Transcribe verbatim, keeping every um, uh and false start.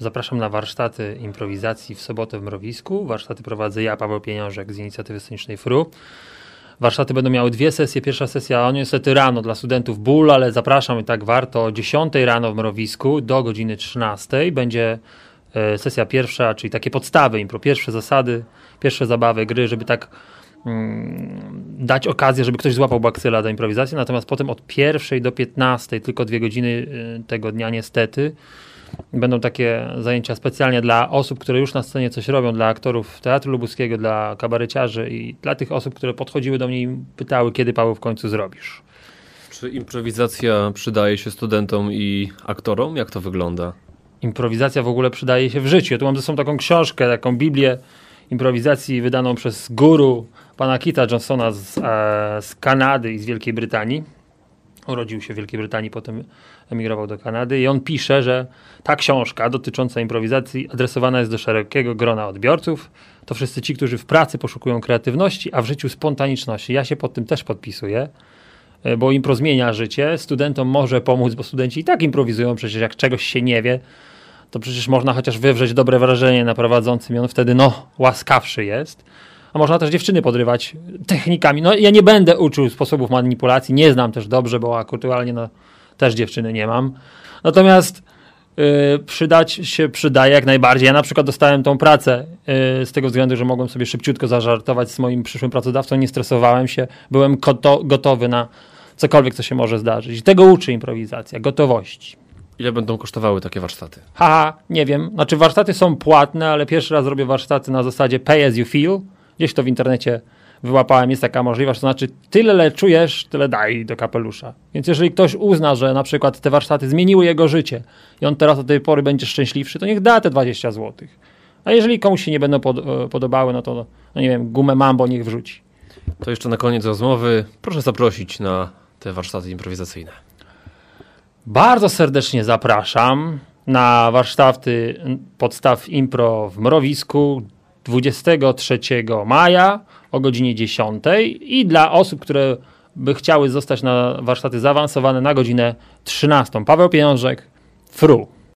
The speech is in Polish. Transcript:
zapraszam na warsztaty improwizacji w sobotę w Mrowisku. Warsztaty prowadzę ja, Paweł Pieniążek z inicjatywy scenicznej F R U. Warsztaty będą miały dwie sesje. Pierwsza sesja, niestety rano dla studentów ból, ale zapraszam i tak warto. O dziesiątej rano w Mrowisku do godziny trzynastej będzie e, sesja pierwsza, czyli takie podstawy impro, pierwsze zasady, pierwsze zabawy, gry, żeby tak mm, dać okazję, żeby ktoś złapał bakcyla do improwizacji. Natomiast potem od pierwszej do piętnastej, tylko dwie godziny y, tego dnia niestety, będą takie zajęcia specjalnie dla osób, które już na scenie coś robią, dla aktorów Teatru Lubuskiego, dla kabareciarzy i dla tych osób, które podchodziły do mnie i pytały, kiedy, Paweł, w końcu zrobisz. Czy improwizacja przydaje się studentom i aktorom? Jak to wygląda? Improwizacja w ogóle przydaje się w życiu. Ja tu mam ze sobą taką książkę, taką Biblię improwizacji wydaną przez guru pana Keitha Johnsona z, e, z Kanady i z Wielkiej Brytanii. Urodził się w Wielkiej Brytanii, potem emigrował do Kanady i on pisze, że ta książka dotycząca improwizacji adresowana jest do szerokiego grona odbiorców. To wszyscy ci, którzy w pracy poszukują kreatywności, a w życiu spontaniczności. Ja się pod tym też podpisuję, bo impro zmienia życie. Studentom może pomóc, bo studenci i tak improwizują. Przecież jak czegoś się nie wie, to przecież można chociaż wywrzeć dobre wrażenie na prowadzącym i on wtedy no łaskawszy jest. A można też dziewczyny podrywać technikami. No ja nie będę uczył sposobów manipulacji, nie znam też dobrze, bo aktualnie no, też dziewczyny nie mam. Natomiast yy, przydać się przydaje jak najbardziej. Ja na przykład dostałem tą pracę yy, z tego względu, że mogłem sobie szybciutko zażartować z moim przyszłym pracodawcą, nie stresowałem się, byłem koto- gotowy na cokolwiek, co się może zdarzyć. I tego uczy improwizacja, gotowości. Ile będą kosztowały takie warsztaty? Haha, nie wiem. Znaczy warsztaty są płatne, ale pierwszy raz robię warsztaty na zasadzie pay as you feel. Gdzieś to w internecie wyłapałem, jest taka możliwość, to znaczy tyle czujesz, tyle daj do kapelusza. Więc jeżeli ktoś uzna, że na przykład te warsztaty zmieniły jego życie i on teraz od tej pory będzie szczęśliwszy, to niech da te dwadzieścia złotych. A jeżeli komuś się nie będą pod, podobały, no to no nie wiem, gumę Mambo niech wrzuci. To jeszcze na koniec rozmowy proszę zaprosić na te warsztaty improwizacyjne. Bardzo serdecznie zapraszam na warsztaty podstaw impro w Mrowisku dwudziestego trzeciego maja o godzinie dziesiątej i dla osób, które by chciały zostać na warsztaty zaawansowane na godzinę trzynastą. Paweł Pieniążek, F R U.